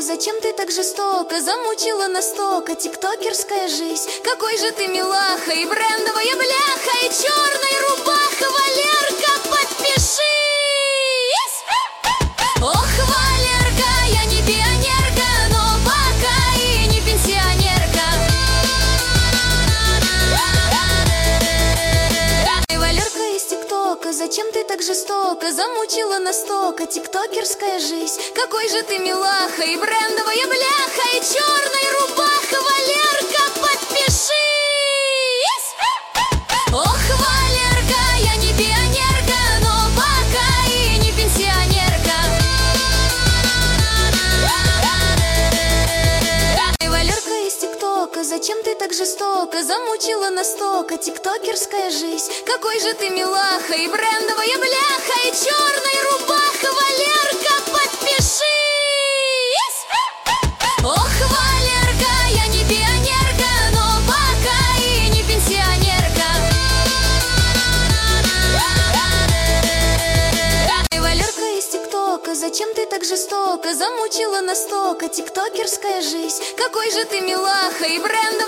зачем ты так жестоко замучила настолько тиктокерская жизнь? Какой же ты милаха, и брендовая бляха, и черная рубаха, Валерка, подпишись! Ох, Валерка, я не пионерка, но пока и не пенсионерка. Валерка из тиктока, зачем ты так жестоко замучила настолько тиктокерская жизнь? Какой же ты милаха, и брендовая бляха, и черная рубаха, Валерка, подпишись! Ох, Валерка, я не пионерка, но пока и не пенсионерка. Валерка из тиктока, зачем ты так жестоко замучила настолько тиктокерская жизнь? Какой же ты милаха, и брендовая бляха, и черная рубаха, Валерка, подпишись! Ох, Валерка, я не пионерка, но пока и не пенсионерка. Валерка из тиктока, зачем ты так жестоко замучила настолько тиктокерская жизнь? Какой же ты милаха, и брендовая